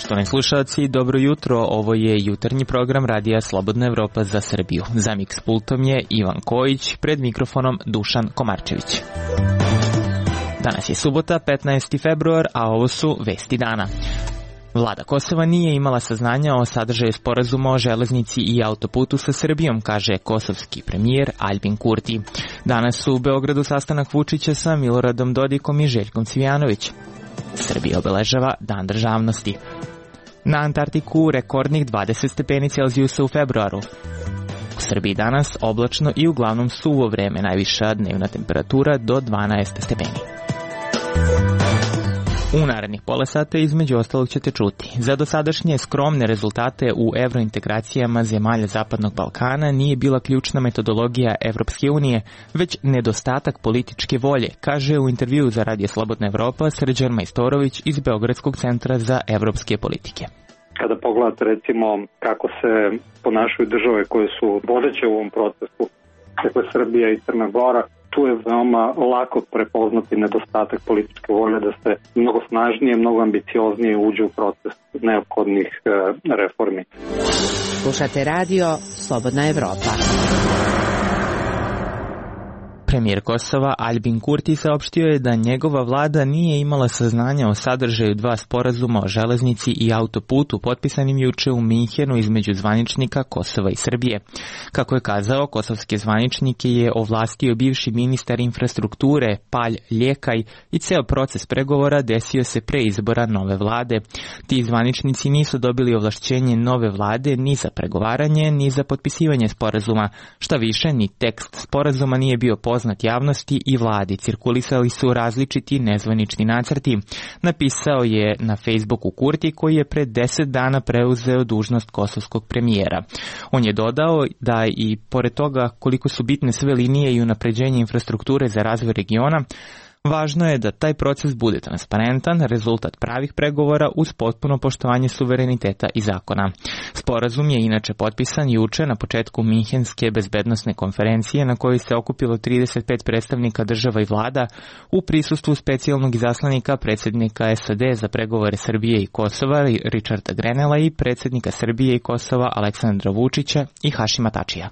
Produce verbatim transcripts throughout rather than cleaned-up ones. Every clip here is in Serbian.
Poštovani slušalci, dobro jutro, ovo je jutarnji program Radija Slobodna Evropa za Srbiju. Za miks pultom je Ivan Kojić, pred mikrofonom Dušan Komarčević. Danas je subota, petnaesti februar, a ovo su vesti dana. Vlada Kosova nije imala saznanja o sadržaju sporazuma o železnici i autoputu sa Srbijom, kaže kosovski premijer Aljbin Kurti. Danas su u Beogradu sastanak Vučića sa Miloradom Dodikom i Željkom Cvijanović. Srbija obeležava Dan državnosti. Na Antarktiku rekordnih dvadeset stepeni Celzijusa u februaru. U Srbiji danas oblačno i uglavnom suvo vreme, najviša dnevna temperatura do dvanaest stepeni. U narednih pola sata između ostalog ćete čuti. Za dosadašnje skromne rezultate u evrointegracijama zemalja Zapadnog Balkana nije bila ključna metodologija Evropske unije, već nedostatak političke volje, kaže u intervjuu za Radio Slobodna Evropa Srđan Majstorović iz Beogradskog centra za evropske politike. Kada pogledate recimo kako se ponašaju države koje su vodeće u ovom procesu, dakle Srbija i Crna Gora, tu je veoma lako prepoznati nedostatak političke volje da se mnogo snažnije, mnogo ambicioznije uđe u proces neophodnih e, reformi. Slušate radio Slobodna Evropa. Premijer Kosova Aljbin Kurti saopštio je da njegova vlada nije imala saznanja o sadržaju dva sporazuma o železnici i autoputu potpisanim juče u Minhenu između zvaničnika Kosova i Srbije. Kako je kazao, kosovske zvaničnike je ovlastio bivši ministar infrastrukture Palj Ljekaj i ceo proces pregovora desio se pre izbora nove vlade. Ti zvaničnici nisu dobili ovlašćenje nove vlade ni za pregovaranje, ni za potpisivanje sporazuma. Šta više, ni tekst sporazuma nije bio poznat javnosti i vladi. Cirkulisali su različiti nezvanični nacrti. Napisao je na Facebooku Kurti, koji je pred deset dana preuzeo dužnost kosovskog premijera. On je dodao da i pored toga koliko su bitne sve linije i unapređenje infrastrukture za razvoj regiona, važno je da taj proces bude transparentan, rezultat pravih pregovora uz potpuno poštovanje suvereniteta i zakona. Sporazum je inače potpisan juče na početku Minhenske bezbednosne konferencije na kojoj se okupilo trideset pet predstavnika država i vlada u prisustvu specijalnog izaslanika predsjednika S A D za pregovore Srbije i Kosova Richarda Grenela i predsjednika Srbije i Kosova Aleksandra Vučića i Hašima Tačija.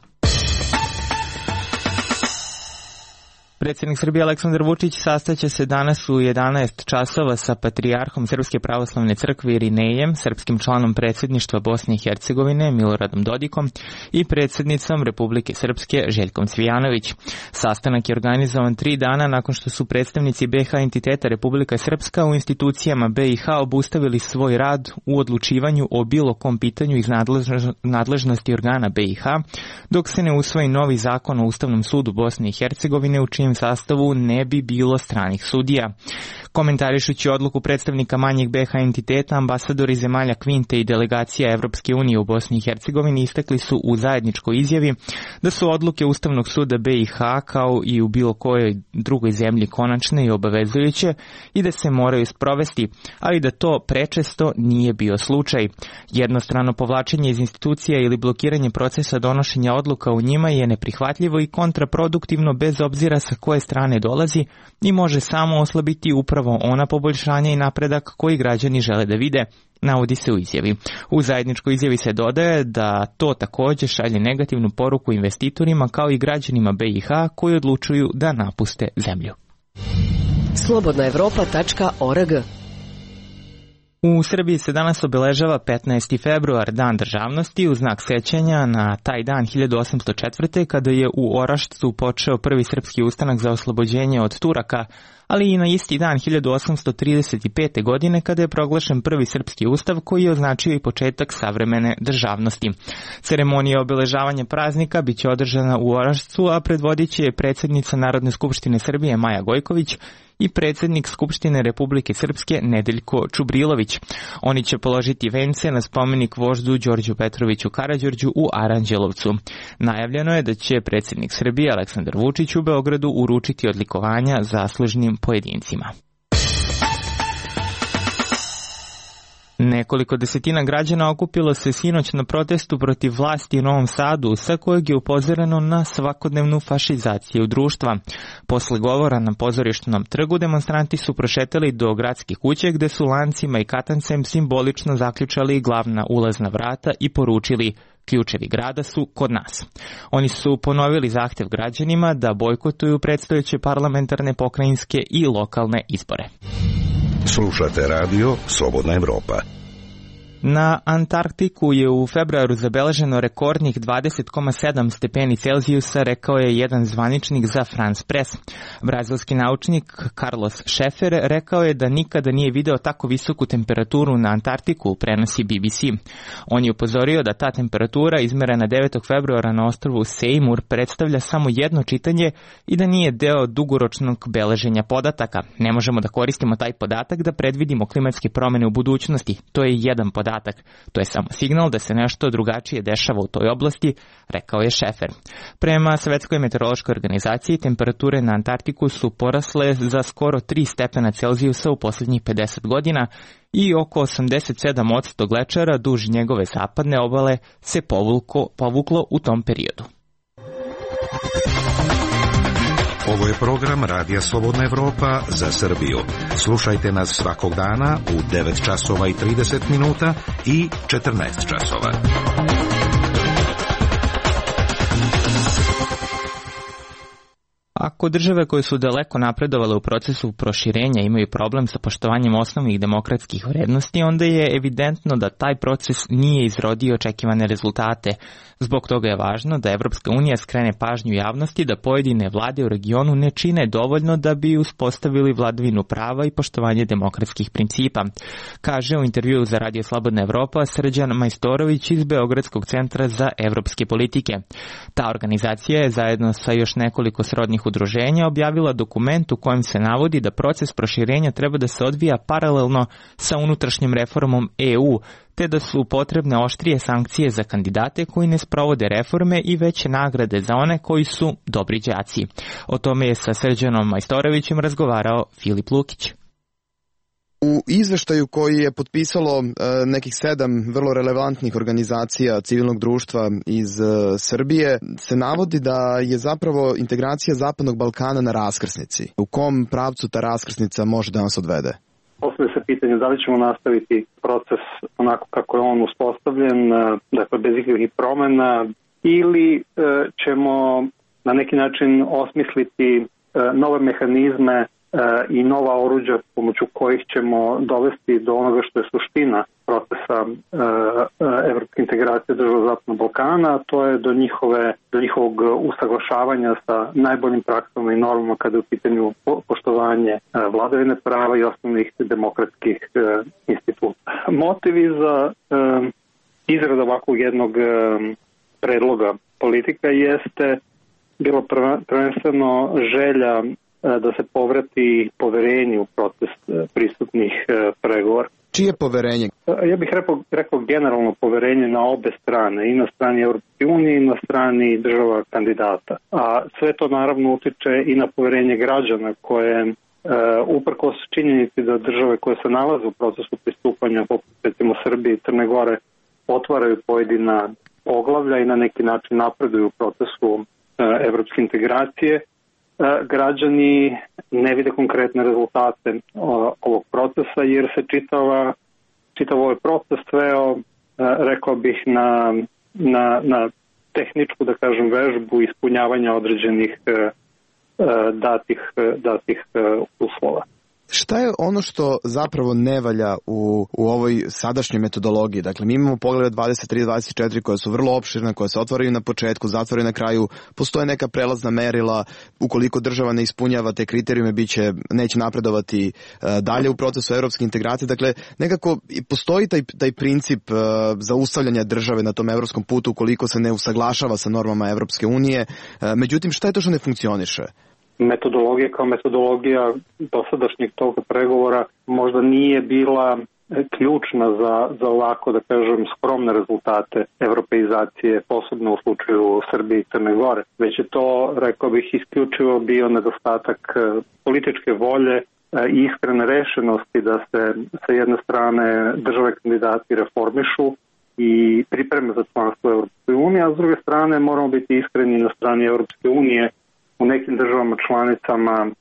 Predsjednik Srbije Aleksandar Vučić sastaće se danas u jedanaest časova sa patrijarhom Srpske pravoslavne crkve Irinejem, srpskim članom predsjedništva Bosne i Hercegovine Miloradom Dodikom i predsjednicom Republike Srpske Željkom Cvijanović. Sastanak je organizovan tri dana nakon što su predstavnici B H entiteta Republika Srpska u institucijama B i H obustavili svoj rad u odlučivanju o bilo kom pitanju iz nadležnosti organa B i H, dok se ne usvoji novi zakon o Ustavnom sudu Bosne i Hercegovine u čijem sastavu ne bi bilo stranih sudija. Komentarišući odluku predstavnika manjeg B H entiteta, ambasadori zemalja Kvinte i delegacija Evropske unije u Bosni i Hercegovini istakli su u zajedničkoj izjavi da su odluke Ustavnog suda B i H kao i u bilo kojoj drugoj zemlji konačne i obavezujuće i da se moraju sprovesti, ali da to prečesto nije bio slučaj. Jednostrano povlačenje iz institucija ili blokiranje procesa donošenja odluka u njima je neprihvatljivo i kontraproduktivno bez obzira sa koje strane dolazi i može samo oslabiti upravo ona poboljšanja i napredak koji građani žele da vide, navodi se u izjavi. U zajedničkoj izjavi se dodaje da to također šalje negativnu poruku investitorima kao i građanima B i H koji odlučuju da napuste zemlju. slobodna evropa tačka org. U Srbiji se danas obeležava petnaesti februar, Dan državnosti, u znak sećanja na taj dan hiljadu osamsto četvrte. kada je u Orašcu počeo prvi srpski ustanak za oslobođenje od Turaka, ali i na isti dan hiljadu osamsto trideset pete. godine kada je proglašen prvi srpski ustav koji je označio i početak savremene državnosti. Ceremonija obeležavanja praznika biće održana u Orašcu, a predvodit će je predsjednica Narodne skupštine Srbije Maja Gojković i predsjednik Skupštine Republike Srpske Nedeljko Čubrilović. Oni će položiti vence na spomenik voždu Đorđu Petroviću Karađorđu u Aranđelovcu. Najavljeno je da će predsjednik Srbije Aleksandar Vučić u Beogradu uručiti odlikovanja zaslužnim pojedincima. Nekoliko desetina građana okupilo se sinoć na protestu protiv vlasti u Novom Sadu, sa kojeg je upozoreno na svakodnevnu fašizaciju društva. Posle govora na Pozorišnom trgu demonstranti su prošetali do gradske kuće gde su lancima i katancem simbolično zaključali glavna ulazna vrata i poručili: ključevi grada su kod nas. Oni su ponovili zahtev građanima da bojkotuju predstojeće parlamentarne, pokrajinske i lokalne izbore. Slušate radio Slobodna Evropa. Na Antarktiku je u februaru zabeleženo rekordnih dvadeset zarez sedam stepeni Celzijusa, rekao je jedan zvaničnik za France Press. Brazilski naučnik Carlos Schaefer rekao je da nikada nije video tako visoku temperaturu na Antarktiku, prenosi B B C. On je upozorio da ta temperatura izmerena devetog februara na ostrvu Seymour predstavlja samo jedno čitanje i da nije deo dugoročnog beleženja podataka. Ne možemo da koristimo taj podatak da predvidimo klimatske promene u budućnosti. To je jedan podatak. To je samo signal da se nešto drugačije dešava u toj oblasti, rekao je Schaefer. Prema Svetskoj meteorološkoj organizaciji, temperature na Antarktiku su porasle za skoro tri stepena Celzijusa u poslednjih pedeset godina i oko osamdeset sedam posto glečera duž njegove zapadne obale se povuklo, povuklo u tom periodu. Ovo je program Radija Slobodna Evropa za Srbiju. Slušajte nas svakog dana u devet časova i trideset minuta i četrnaest časova. Ako države koje su daleko napredovale u procesu proširenja imaju problem sa poštovanjem osnovnih demokratskih vrednosti, onda je evidentno da taj proces nije izrodio očekivane rezultate. Zbog toga je važno da Evropska unija skrene pažnju javnosti da pojedine vlade u regionu ne čine dovoljno da bi uspostavili vladavinu prava i poštovanje demokratskih principa, kaže u intervjuu za Radio Slobodna Evropa Srđan Majstorović iz Beogradskog centra za evropske politike. Ta organizacija je zajedno sa još nekoliko srodnih udruženja objavila dokument u kojem se navodi da proces proširenja treba da se odvija paralelno sa unutrašnjom reformom E U, te da su potrebne oštrije sankcije za kandidate koji ne sprovode reforme i veće nagrade za one koji su dobri đaci. O tome je sa Srđanom Majstorovićem razgovarao Filip Lukić. U izveštaju koji je potpisalo nekih sedam vrlo relevantnih organizacija civilnog društva iz Srbije se navodi da je zapravo integracija Zapadnog Balkana na raskrsnici. U kom pravcu ta raskrsnica može da nas odvede? Postavlja se pitanje da li ćemo nastaviti proces onako kako je on uspostavljen, dakle bez ikakvih promena, ili ćemo na neki način osmisliti nove mehanizme i nova oruđa pomoću kojih ćemo dovesti do onoga što je suština procesa evropske integracije država Zapadnog Balkana, a to je do njihove, do njihovog usaglašavanja sa najboljim praksama i normama kada je u pitanju poštovanje vladavine prava i osnovnih demokratskih instituta. Motivi za izradu ovakvog jednog predloga politika jeste bilo prvenstveno želja da se povrati poverenje u proces pristupnih pregovora. Čije poverenje? Ja bih rekao, rekao generalno poverenje na obe strane, i na strani Evropske unije i na strani država kandidata. A sve to naravno utiče i na poverenje građana koje uprkos činjenici da države koje se nalaze u procesu pristupanja, poput recimo Srbije i Crne Gore, otvaraju pojedina poglavlja i na neki način napreduju u procesu evropske integracije, građani ne vide konkretne rezultate ovog procesa jer se čitava, čitav ovaj proces sveo, rekao bih, na, na, na tehničku, da kažem, vežbu ispunjavanja određenih datih, datih uslova. Šta je ono što zapravo ne valja u, u ovoj sadašnjoj metodologiji? Dakle, mi imamo poglede dvadeset tri dvadeset četiri koje su vrlo opširne, koje se otvaraju na početku, zatvaraju na kraju, postoje neka prelazna merila, ukoliko država ne ispunjava te kriterijume, biće, neće napredovati uh, dalje u procesu evropske integracije. Dakle, nekako postoji taj, taj princip uh, zaustavljanja države na tom evropskom putu ukoliko se ne usaglašava sa normama Evropske unije. Uh, međutim, šta je to što ne funkcioniše? Metodologija kao metodologija dosadašnjeg toga pregovora možda nije bila ključna za, za ovako, da kažem, skromne rezultate evropeizacije, posebno u slučaju Srbije i Crne Gore. Već je to, rekao bih, isključivo bio nedostatak političke volje iskrene rešenosti da se sa jedne strane države kandidati reformišu i pripreme za članstvo Europske unije, a s druge strane moramo biti iskreni na strani Europske unije. U nekim državama članicama e,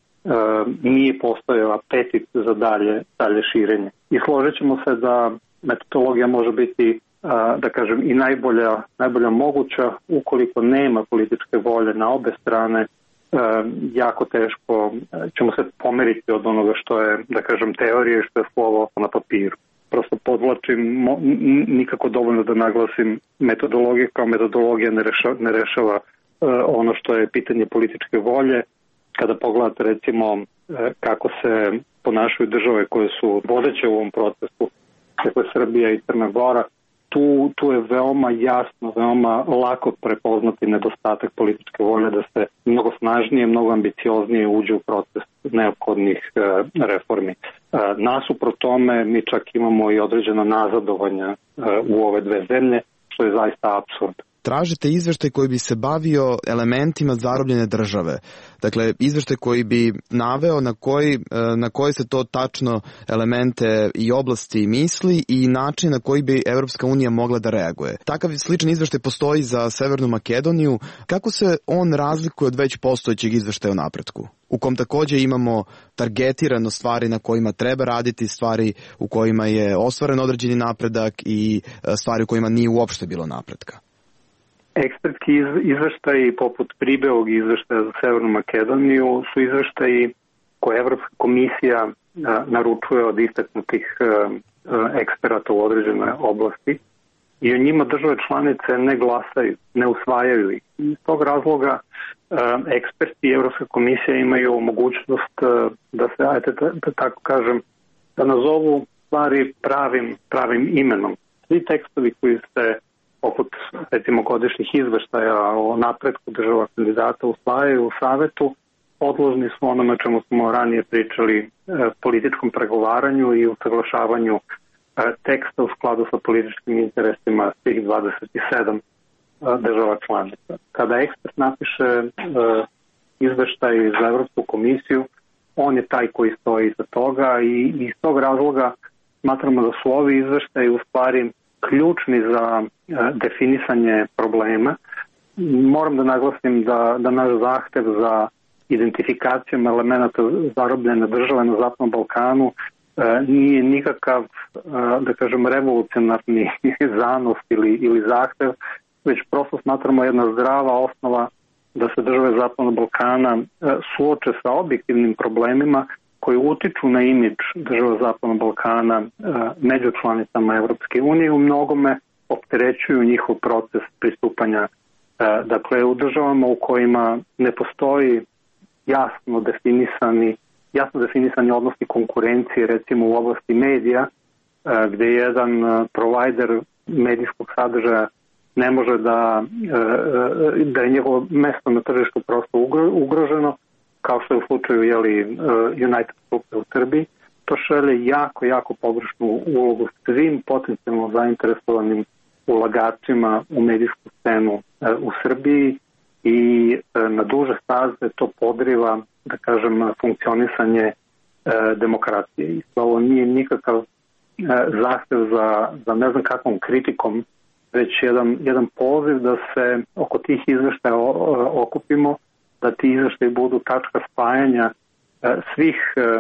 nije postojao apetit za dalje, dalje širenje. I složit ćemo se da metodologija može biti, e, da kažem, i najbolja, najbolja moguća ukoliko nema političke volje na obe strane. E, jako teško ćemo se pomeriti od onoga što je, da kažem, teorija i što je slovo na papiru. Prosto podvlačim, mo, nikako dovoljno da naglasim metodologiju kao metodologija ne rešava, ne rešava e, ono što je pitanje političke volje. Kada pogledate recimo e, kako se ponašaju države koje su vodeće u ovom procesu, kako je Srbija i Crna Gora, Tu, tu je veoma jasno, veoma lako prepoznati nedostatak političke volje da se mnogo snažnije, mnogo ambicioznije uđe u proces neophodnih e, reformi. E, nasuprot tome mi čak imamo i određena nazadovanja e, u ove dve zemlje, što je zaista apsurd. Tražite izveštaj koji bi se bavio elementima zarobljene države. Dakle, izveštaj koji bi naveo na koji, na koji se to tačno elemente i oblasti misli i način na koji bi Evropska unija mogla da reaguje. Takav sličan izveštaj postoji za Severnu Makedoniju. Kako se on razlikuje od već postojećeg izveštaja o napretku? U kom takođe imamo targetirano stvari na kojima treba raditi, stvari u kojima je ostvaren određeni napredak i stvari u kojima nije uopšte bilo napretka. Ekspertski izveštaji poput Pribeog izveštaja za Severnu Makedoniju su izveštaji koje Evropska komisija naručuje od istaknutih eksperata u određenoj oblasti i o njima države članice ne glasaju, ne usvajaju ih. Iz tog razloga eksperti i Evropska komisija imaju mogućnost da se, ajte da, da tako kažem, da nazovu stvari pravim, pravim imenom. Svi tekstovi koji se poput recimo godišnjih izveštaja o napretku država kandidata usvajaju u savetu, podložni su onome čemu smo ranije pričali, e, političkom pregovaranju i usaglašavanju e, teksta u skladu sa političkim interesima svih dvadeset sedam e, država članica. Kada ekspert napiše e, izveštaj za Evropsku komisiju, on je taj koji stoji iza toga i iz tog razloga smatramo da su ovi izveštaji u stvari ključni za definisanje problema. Moram da naglasim da, da naš zahtev za identifikacijom elemenata zarobljene države na Zapadnom Balkanu e, nije nikakav, e, da kažem, revolucionarni zanos ili, ili zahtev, već prosto smatramo jedna zdrava osnova da se države Zapadnog Balkana e, suoče sa objektivnim problemima koji utiču na imidž država Zapadnog Balkana e, među članicama Evropske unije, u mnogome opterećuju njihov proces pristupanja. E, dakle, u državama u kojima ne postoji jasno definisani, jasno definisani odnosi konkurencije, recimo u oblasti medija, e, gde jedan provajder medijskog sadržaja ne može da, e, da je njegovo mesto na tržištu prosto ugroženo, kao što je u slučaju jeli, United Grupe u Srbiji, to šalje jako, jako pogrešnu ulogu svim potencijalno zainteresovanim ulagačima u medijsku scenu u Srbiji i na duže staze to podriva, da kažem, funkcionisanje demokratije. I ovo nije nikakav zahtev za, za ne znam kakvom kritikom, već jedan, jedan poziv da se oko tih izveštaja okupimo, da ti izveštaji budu tačka spajanja svih,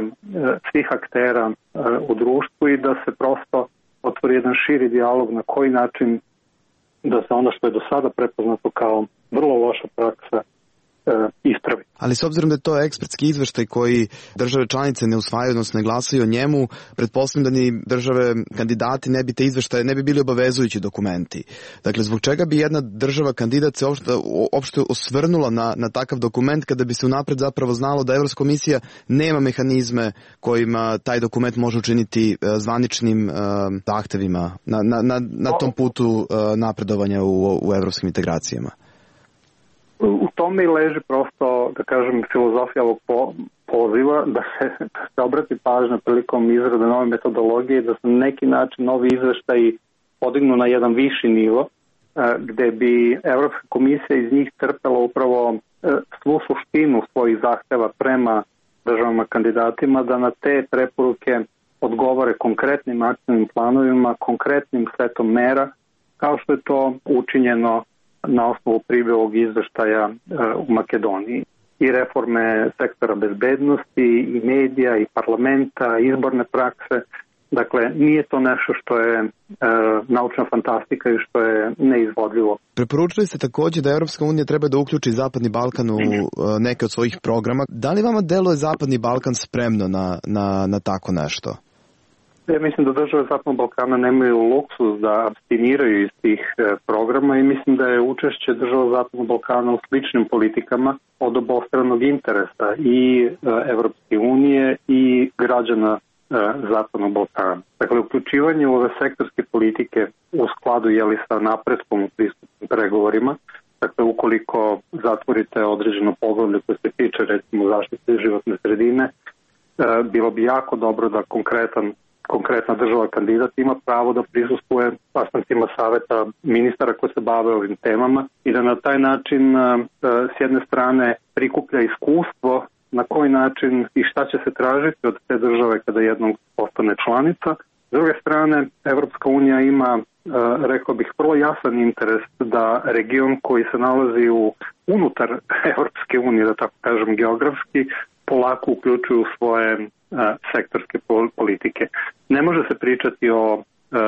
svih aktera u društvu i da se prosto otvori jedan širi dijalog na koji način da se ono što je do sada prepoznato kao vrlo loša praksa ispravi. Ali s obzirom da je to ekspertski izveštaj koji države članice ne usvajaju, odnosno ne glasaju o njemu, pretpostavljam da ni države kandidati ne bi te izveštaje, ne bi bili obavezujući dokumenti. Dakle, zbog čega bi jedna država kandidat se opšte, opšte osvrnula na, na takav dokument kada bi se unapred zapravo znalo da Evropska komisija nema mehanizme kojima taj dokument može učiniti zvaničnim uh, zahtevima na, na, na, na tom putu uh, napredovanja u, u evropskim integracijama? U tome i leži prosto, da kažem, filozofija ovog po, poziva da se, da se obrati pažnja prilikom izrade nove metodologije, da se na neki način novi izveštaji podignu na jedan viši nivo, gde bi Evropska komisija iz njih crpela upravo svu suštinu svojih zahteva prema državama kandidatima da na te preporuke odgovore konkretnim akcijnim planovima, konkretnim setom mera, kao što je to učinjeno na osnovu Pribojevog izveštaja u Makedoniji. I reforme sektora bezbednosti, i medija, i parlamenta, i izborne prakse. Dakle, nije to nešto što je e, naučna fantastika i što je neizvodljivo. Preporučili ste također da Europska unija treba da uključi Zapadni Balkan u e, neke od svojih programa. Da li vama deluje Zapadni Balkan spremno na, na, na tako nešto? Ja mislim da države Zapadnog Balkana nemaju luksus da abstiniraju iz tih programa i mislim da je učešće država Zapadnog Balkana u sličnim politikama od obostranog interesa i Evropske unije i građana Zapadnog Balkana. Dakle, uključivanje u ove sektorske politike u skladu je li sa napretkom u pristupnim pregovorima, dakle, ukoliko zatvorite određeno poglavlje koje se tiče recimo zaštite životne sredine, bilo bi jako dobro da konkretan konkretna država kandidat ima pravo da prisustvuje sastancima saveta ministara koji se bave ovim temama i da na taj način s jedne strane prikuplja iskustvo na koji način i šta će se tražiti od te države kada jednom postane članica. S druge strane, Evropska unija ima, rekao bih, vrlo jasan interes da region koji se nalazi u unutar Evropske unije, da tako kažem geografski, polako uključuju svoje sektorske politike. Ne može se pričati o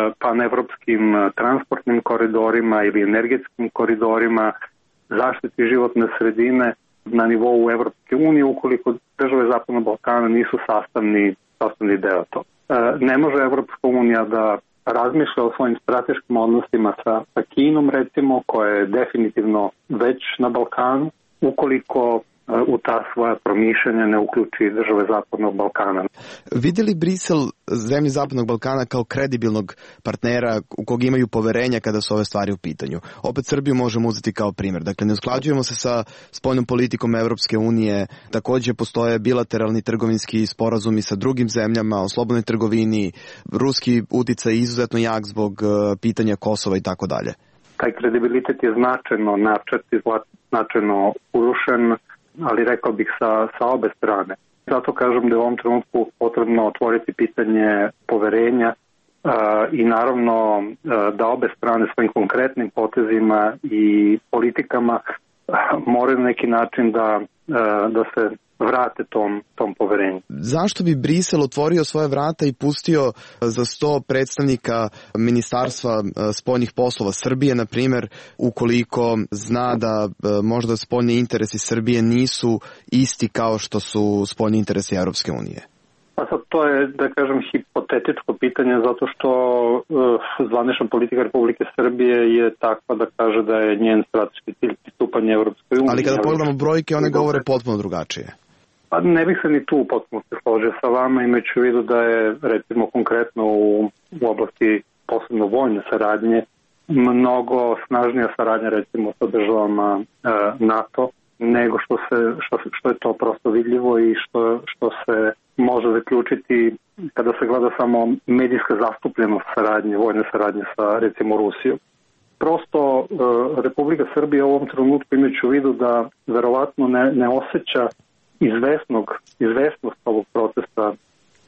panevropskim transportnim koridorima ili energetskim koridorima, zaštiti životne sredine na nivou Evropske unije ukoliko države Zapadnog Balkana nisu sastavni, sastavni deo to. Ne može Evropska unija da razmišlja o svojim strateškim odnosima sa, sa Kinom, recimo, koja je definitivno već na Balkanu, ukoliko u ta svoja promišljanja ne uključi države Zapadnog Balkana. Vidi li Brisel zemlje Zapadnog Balkana kao kredibilnog partnera u kog imaju poverenja kada su ove stvari u pitanju? Opet Srbiju možemo uzeti kao primjer. Dakle, ne usklađujemo se sa spoljnom politikom Evropske unije, također postoje bilateralni trgovinski sporazumi sa drugim zemljama o slobodnoj trgovini, ruski uticaj izuzetno jak zbog pitanja Kosova i tako dalje. Taj kredibilitet je značajno načet i značajno urušen, ali rekao bih sa, sa obe strane. Zato kažem da je u ovom trenutku potrebno otvoriti pitanje poverenja a, i naravno a, da obe strane svojim konkretnim potezima i politikama a, moraju na neki način da, a, da se vrate tom, tom poverenju. Zašto bi Brisel otvorio svoje vrata i pustio za sto predstavnika Ministarstva spoljnih poslova Srbije, na primjer, ukoliko zna da možda spoljni interesi Srbije nisu isti kao što su spoljni interesi Europske unije? Pa sad to je, da kažem, hipotetičko pitanje, zato što uh, zvanična politika Republike Srbije je takva da kaže da je njen strateški cilj pristupanje Europskoj uniji. Ali kada pogledamo brojke, one govore potpuno drugačije. Pa ne bih se ni tu potpuno se složio sa vama, imajući u vidu da je, recimo, konkretno u, u oblasti posebno vojne saradnje mnogo snažnija saradnja, recimo, sa državama uh, NATO, nego što, se, što, što je to prosto vidljivo i što, što se može zaključiti kada se gleda samo medijska zastupljenost saradnje, vojne saradnje sa, recimo, Rusijom. Prosto e, Republika Srbija u ovom trenutku, imajući u vidu da verovatno ne, ne osjeća izvesnog, izvesnost ovog procesa e,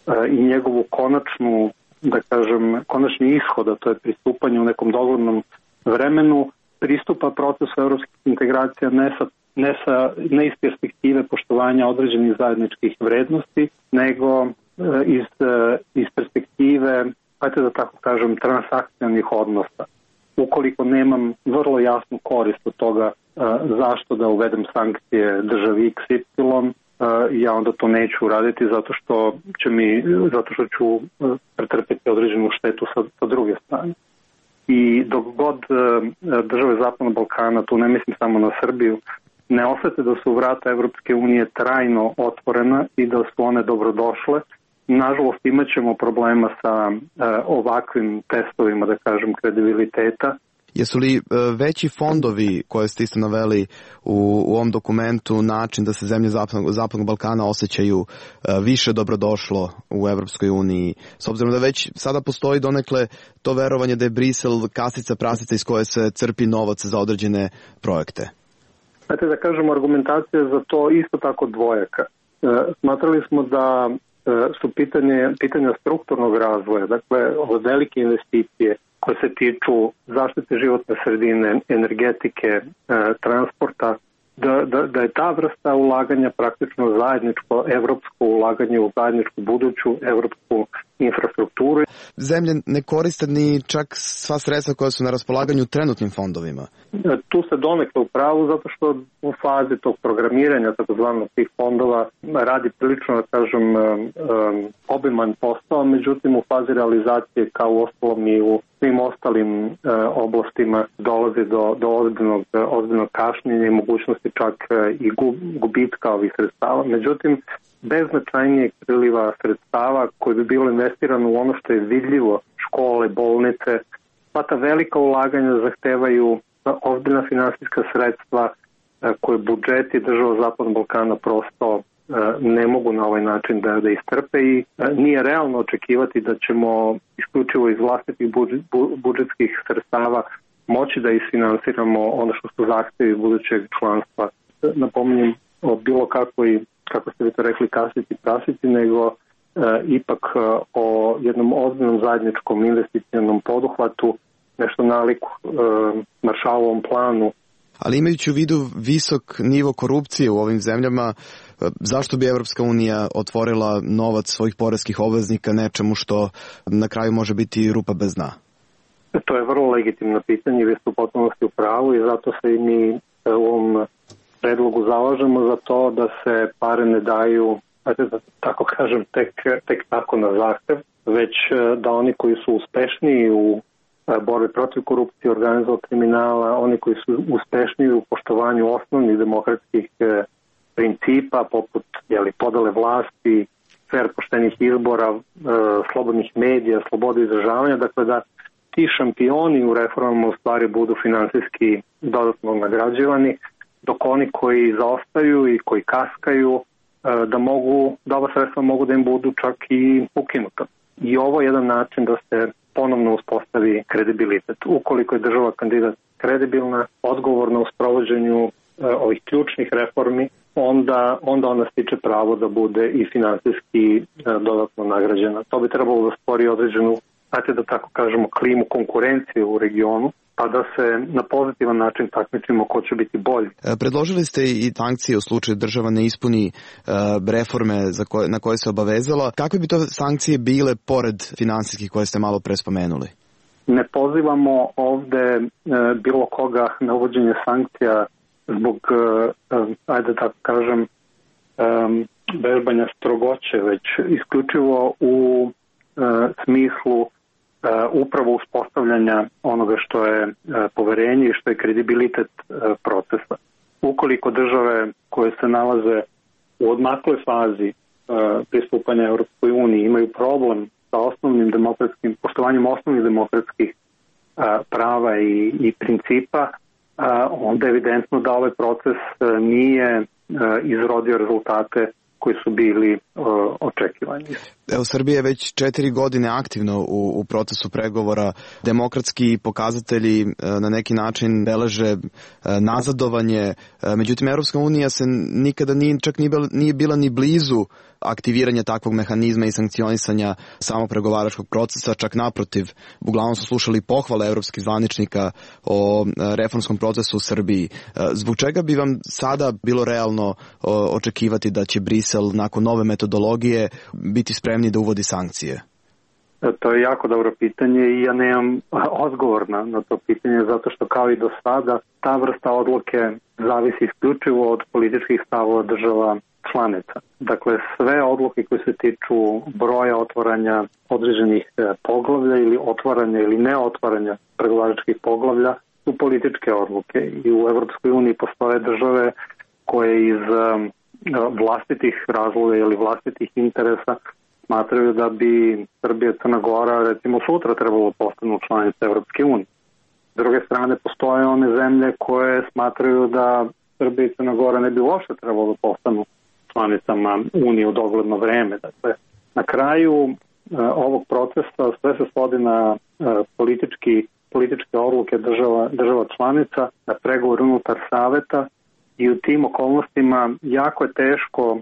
i njegovu konačnu, da kažem, konačni ishod, a to je pristupanje u nekom doglednom vremenu, pristupa procesu evropskih integracija ne sa ne, sa, ne iz perspektive poštovanja određenih zajedničkih vrednosti, nego iz, iz perspektive, hajde da tako kažem, transakcionalnih odnosa. Ukoliko nemam vrlo jasnu korist od toga zašto da uvedem sankcije državi iks ipsilon, ja onda to neću uraditi zato što će mi, zato što ću pretrpeti određenu štetu sa, sa druge strane. I dok god države Zapadnog Balkana, tu ne mislim samo na Srbiju, ne osete da su vrata Evropske unije trajno otvorena i da su one dobrodošle, nažalost imat ćemo problema sa e, ovakvim testovima, da kažem, kredibiliteta. Jesu li e, veći fondovi koje ste isto naveli u, u ovom dokumentu način da se zemlje Zapadnog, Zapadnog Balkana osjećaju e, više dobrodošlo u Evropskoj uniji, s obzirom da već sada postoji donekle to verovanje da je Brisel kasica prasica iz koje se crpi novac za određene projekte? Znate, da kažem, argumentacija za to isto tako dvojaka. smatrali smo da su pitanje, pitanja strukturnog razvoja, dakle od velike investicije koje se tiču zaštite životne sredine, energetike, transporta, Da, da, da je ta vrsta ulaganja praktično zajedničko evropsko ulaganje u zajedničku buduću evropsku infrastrukturu. Zemlje ne koriste ni čak sva sredstva koja su na raspolaganju trenutnim fondovima. Tu se donekle u pravu zato što u fazi tog programiranja takozvanog tih fondova radi prilično, da kažem, obiman posao, međutim u fazi realizacije kao u ostalom i u svim ostalim oblastima dolazi do, do ozbiljnog, ozbiljnog kašnjenja i mogućnosti čak i gubitka ovih sredstava. Međutim, bez značajnijeg priliva sredstava koje bi bilo investirano u ono što je vidljivo, škole, bolnice, pa ta velika ulaganja zahtevaju ozbiljna finansijska sredstva koje budžeti država Zapadnog Balkana prosto ne mogu na ovaj način da, da istrpe i nije realno očekivati da ćemo isključivo iz vlastitih budžetskih sredstava moći da isfinansiramo ono što su zahtevi budućeg članstva. Napominjem o bilo kakvoj, kako ste vi to rekli, kasiti prasiti, nego e, ipak e, o jednom ozbiljnom zajedničkom investicionom poduhvatu, nešto naliku e, Maršalovom planu. Ali imajući u vidu visok nivo korupcije u ovim zemljama, zašto bi Evropska unija otvorila novac svojih poreskih obveznika nečemu što na kraju može biti rupa bez dna? To je vrlo legitimno pitanje, vi ste u potpunosti u pravu i zato se i mi u ovom predlogu zalažemo za to da se pare ne daju, da tako kažem, tek, tek tako na zahtev, već da oni koji su uspešniji u borbi protiv korupcije, organizovanog kriminala, oni koji su uspešniji u poštovanju osnovnih demokratskih principa, poput jeli, podele vlasti, fer poštenih izbora, slobodnih medija, slobode izražavanja, dakle da ti šampioni u reformama u stvari budu finansijski dodatno nagrađivani, dok oni koji zaostaju i koji kaskaju, da mogu, da ova sredstva mogu da im budu čak i ukinuta. I ovo je jedan način da se ponovno uspostavi kredibilitet. Ukoliko je država kandidat kredibilna, odgovorna u sprovođenju ovih ključnih reformi, onda, onda ona stiče pravo da bude i finansijski dodatno nagrađena. To bi trebalo da stvori određenu, znate da tako kažemo, klimu konkurencije u regionu, pa da se na pozitivan način takmičimo ko će biti bolji. Predložili ste i sankcije u slučaju država ne ispuni reforme za koje, na koje se obavezala. Kakve bi to sankcije bile pored finansijskih koje ste malo pre spomenuli? Ne pozivamo ovde bilo koga na uvođenje sankcija zbog, ajde tako kažem, vežbanja strogoće, već isključivo u smislu Uh, upravo uspostavljanja onoga što je uh, poverenje i što je kredibilitet uh, procesa. Ukoliko države koje se nalaze u odmakloj fazi uh, pristupanja Europskoj uniji imaju problem sa osnovnim demokratskim, poštovanjem osnovnih demokratskih uh, prava i, i principa, uh, onda je evidentno da ovaj proces uh, nije uh, izrodio rezultate koji su bili uh, očekivani. Evo, Srbija je već četiri godine aktivno u, u procesu pregovora. Demokratski pokazatelji na neki način beleže nazadovanje. Međutim, Evropska unija se nikada nije, čak nije bila ni blizu aktiviranja takvog mehanizma i sankcionisanja samog pregovaračkog procesa, čak naprotiv. Uglavnom su slušali pohvale evropskih zvaničnika o reformskom procesu u Srbiji. Zbog čega bi vam sada bilo realno očekivati da će Brisel nakon nove metodologije biti spremni da uvodi sankcije? To je jako dobro pitanje i ja nemam odgovor na, na to pitanje, zato što kao i do sada ta vrsta odluke zavisi isključivo od političkih stavova država članica. Dakle, sve odluke koje se tiču broja otvaranja određenih poglavlja ili otvaranja ili neotvaranja pregovaračkih poglavlja su političke odluke i u Evropskoj uniji postoje države koje iz vlastitih razloga ili vlastitih interesa smatraju da bi Srbija i Crna Gora recimo sutra trebalo postanu članice Evropske unije. S druge strane, postoje one zemlje koje smatraju da Srbija i Crna Gora ne bi uopšte trebalo da postanu članicama Unije u dogledno vreme. Dakle, na kraju uh, ovog procesa sve se svodi na uh, politički, političke odluke država, država članica, na pregovor unutar saveta i u tim okolnostima jako je teško uh,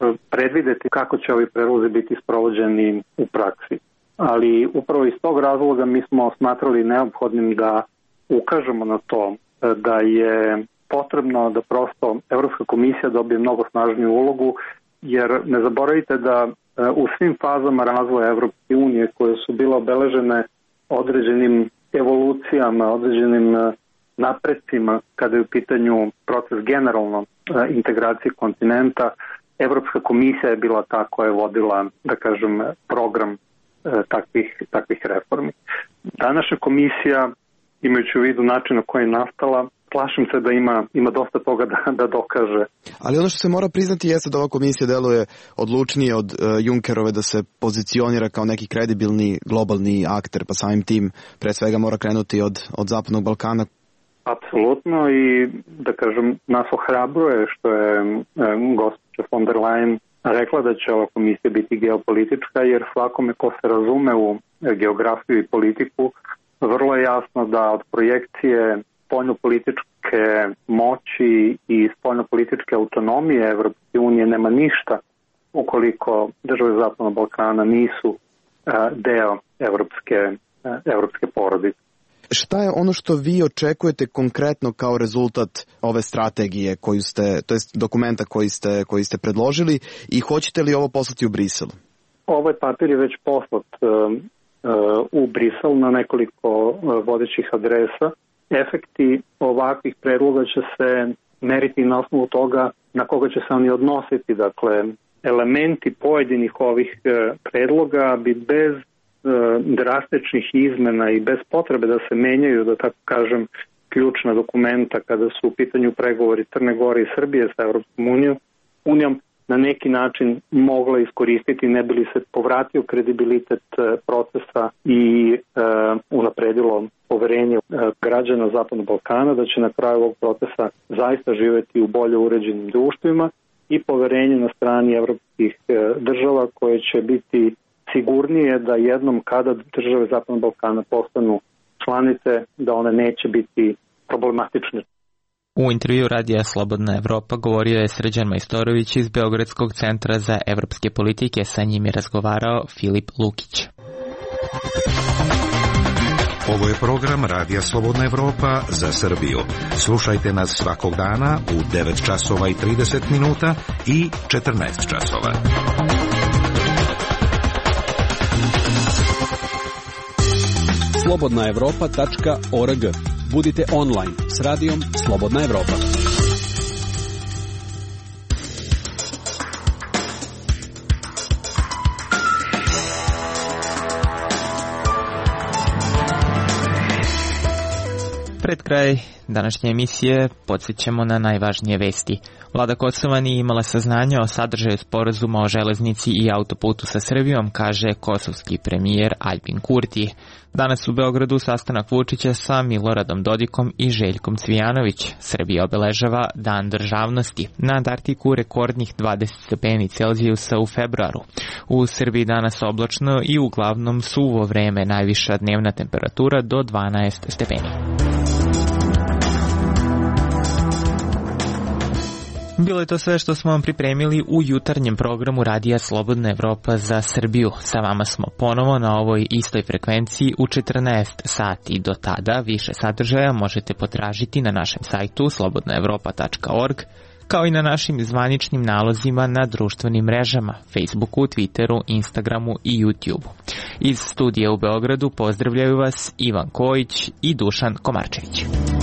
predvideti kako će ovi predlozi biti sprovođeni u praksi. Ali upravo iz tog razloga mi smo smatrali neophodnim da ukažemo na to da je potrebno da prosto Evropska komisija dobije mnogo snažniju ulogu, jer ne zaboravite da u svim fazama razvoja Evropske unije koje su bile obeležene određenim evolucijama, određenim napredcima kada je u pitanju proces generalno integracije kontinenta, Evropska komisija je bila ta koja je vodila, da kažem, program takvih, takvih reformi. Današnja komisija, imajući u vidu način na koji je nastala, plašim se da ima, ima dosta toga da, da dokaže. Ali ono što se mora priznati jeste da ova komisija deluje odlučnije od uh, Junckerove da se pozicionira kao neki kredibilni globalni akter, pa samim tim pre svega mora krenuti od, od Zapadnog Balkana. Apsolutno, i da kažem, nas ohrabruje što je um, gospođa von der Leyen rekla da će ova komisija biti geopolitička, jer svakome ko se razume u geografiju i politiku, vrlo je jasno da od projekcije spoljnopolitičke moći i spoljnopolitičke autonomije Evropske unije nema ništa ukoliko države Zapadnog Balkana nisu uh, deo evropske, uh, evropske porodice. Šta je ono što vi očekujete konkretno kao rezultat ove strategije koju ste, to jest dokumenta koji ste, koji ste predložili, i hoćete li ovo poslati u Brisel? Ovaj papir je već poslat uh, uh, u Brisel na nekoliko uh, vodećih adresa. Efekti ovakvih predloga će se meriti na osnovu toga na koga će se oni odnositi. Dakle, elementi pojedinih ovih uh, predloga bi bez drastičnih izmena i bez potrebe da se menjaju, da tako kažem, ključna dokumenta kada su u pitanju pregovori Crne Gore i Srbije sa Evropskom unijom, unijom na neki način mogla iskoristiti, ne bi li se povratio kredibilitet procesa i e, unapredilo poverenje građana Zapadnog Balkana, da će na kraju ovog procesa zaista živeti u bolje uređenim društvima, i poverenje na strani evropskih država koje će biti sigurnije da jednom kada države Zapadnog Balkana postanu članice, da one neće biti problematične. U intervju Radija Slobodna Evropa govorio je Srđan Majstorović iz Beogradskog centra za evropske politike. Sa njim je razgovarao Filip Lukić. Ovo je program Radija Slobodna Evropa za Srbiju. Slušajte nas svakog dana u devet časova i trideset minuta i četrnaest časova. slobodna evropa tačka org. Budite online s radijom Slobodna Evropa. Pred kraj današnje emisije podsjećamo na najvažnije vesti. Vlada Kosova nije imala saznanja o sadržaju sporazuma o železnici i autoputu sa Srbijom, kaže kosovski premijer Aljbin Kurti. Danas u Beogradu sastanak Vučića sa Miloradom Dodikom i Željkom Cvijanović. Srbija obeležava Dan državnosti. Na Antarktiku rekordnih dvadeset stepeni Celzijusa u februaru. U Srbiji danas oblačno i uglavnom suvo vreme, najviša dnevna temperatura do dvanaest stepeni. Bilo je to sve što smo vam pripremili u jutarnjem programu Radija Slobodna Evropa za Srbiju. Sa vama smo ponovo na ovoj istoj frekvenciji u četrnaest sati. Do tada više sadržaja možete potražiti na našem sajtu slobodna evropa tačka org, kao i na našim zvaničnim nalozima na društvenim mrežama, Facebooku, Twitteru, Instagramu i YouTubeu. Iz studija u Beogradu pozdravljaju vas Ivan Kojić i Dušan Komarčević.